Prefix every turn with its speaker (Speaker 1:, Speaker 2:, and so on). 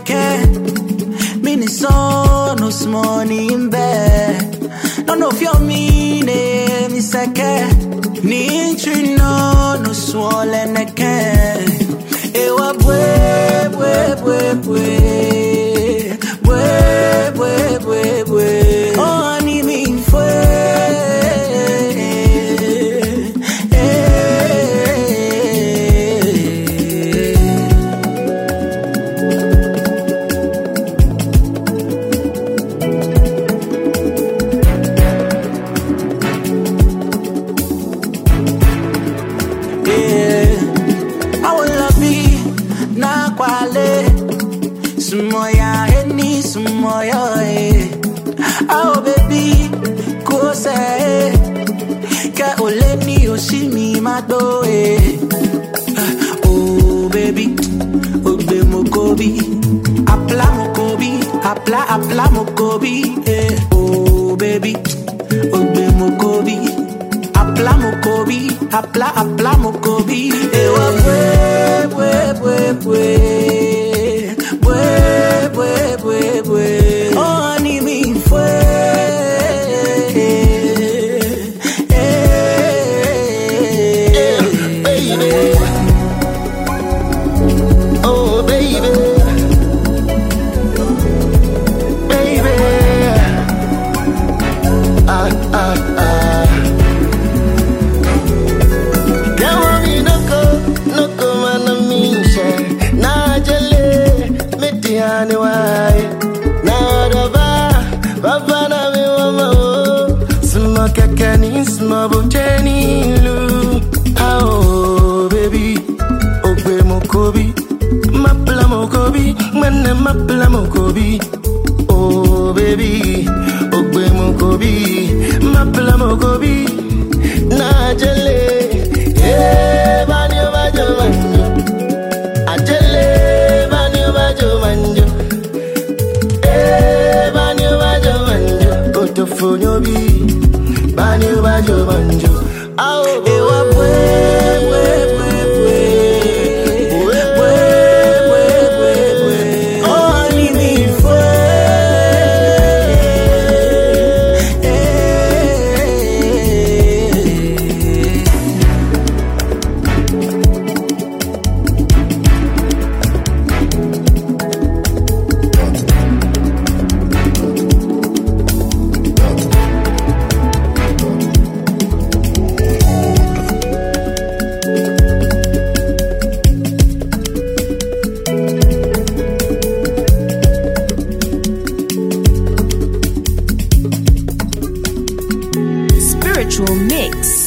Speaker 1: Mini son no money in bed. None of your meaning is a care. Nintri no swollen again. Ewa bwe oh ani mi Sumoya eni sumoya oh baby ko say ka oleni oshimi mado oh baby ogbe mokobi apla mokobi oh baby ogbe mokobi apla mokobi ewa oh ani mi
Speaker 2: baby. Oh baby, baby. Noko manamisha na jale metiani wai na baba na mi mama sma kakani sma bojeni lu oh baby ogbe mokobi mapla mokobi mane mapla mokobi oh baby ogbe mokobi mapla mokobi na jale Banyo banjo oh ewa oh ani mi
Speaker 3: Spiritual Mix.